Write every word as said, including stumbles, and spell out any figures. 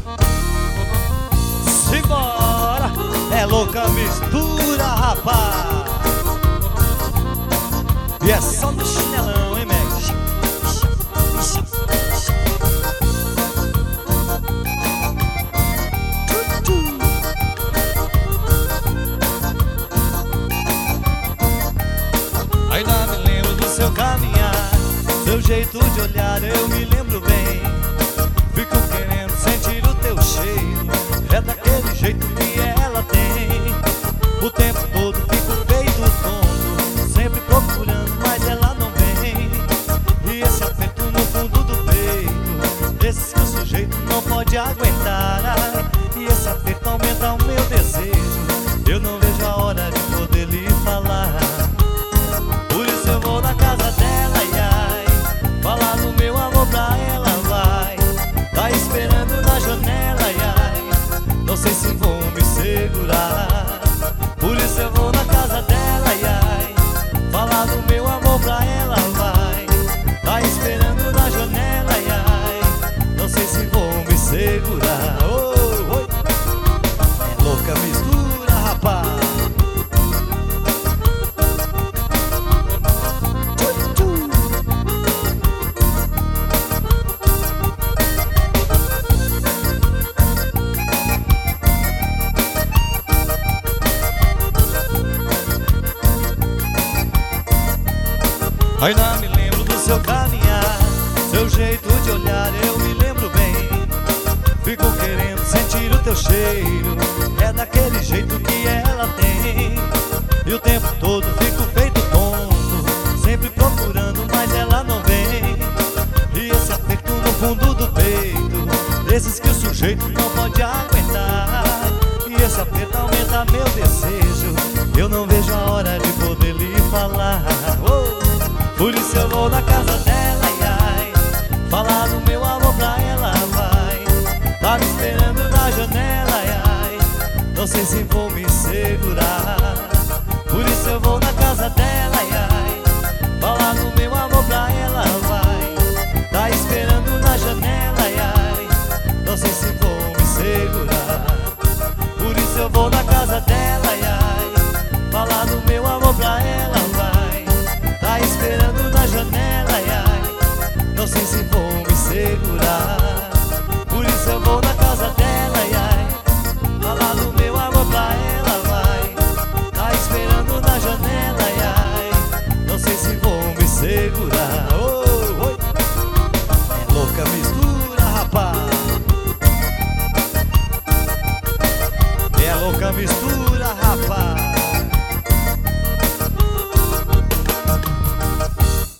Simbora, é louca mistura, rapaz. E é só no chinelão, hein, Meg? Ainda me lembro do seu caminhar, seu jeito de olhar, eu me lembro bem. Fico querendo sentir o teu cheiro, é daquele jeito que ela tem. O tempo todo fico feito tonto, sempre procurando, mas ela não vem. E esse aperto no fundo do peito, esse que o sujeito não pode aguentar. Ai, e esse aperto aumenta o meu desejo, eu não vejo a hora de poder lhe falar. Por isso eu vou na casa dela, ai, ai, falar do meu amor pra ela, vai. Tá esperando na janela, ai, ai, não sei se vou me segurar. Por isso eu vou na casa dela, ai, ai, falar do meu amor pra ela, vai. Tá esperando na janela, ai, ai, não sei se vou me segurar. Oh, oh. É louca mistura, rapaz. Ainda me lembro do seu caminhar, seu jeito de olhar, eu me lembro bem. Fico querendo sentir o teu cheiro, é daquele jeito que ela tem. E o tempo todo fico feito tonto, sempre procurando, mas ela não vem. E esse aperto no fundo do peito, esses que o sujeito não pode aguentar. E esse aperto aumenta meu desejo, eu não vejo a hora de poder lhe falar. Oh! Por isso eu vou na casa dela, ai, ai, falar do meu amor pra ela, vai. Tá me esperando na janela, ai, ai, não sei se vou me segurar. Por isso eu vou na casa dela, ai, ai, falar do meu amor pra ela, vai. Tá esperando na janela, ai, ai, não sei se vou me segurar. Por isso eu vou na casa dela, ai, ai, falar do meu amor pra ela, vai. Tá esperando na janela, ai, ai, não sei se vou me segurar. Por isso eu vou na casa dela, ai, ai, falar do meu amor pra ela, vai. Tá esperando na janela, ai, ai, não sei se vou me segurar. Oh, oh. É louca mistura, rapaz. É louca mistura.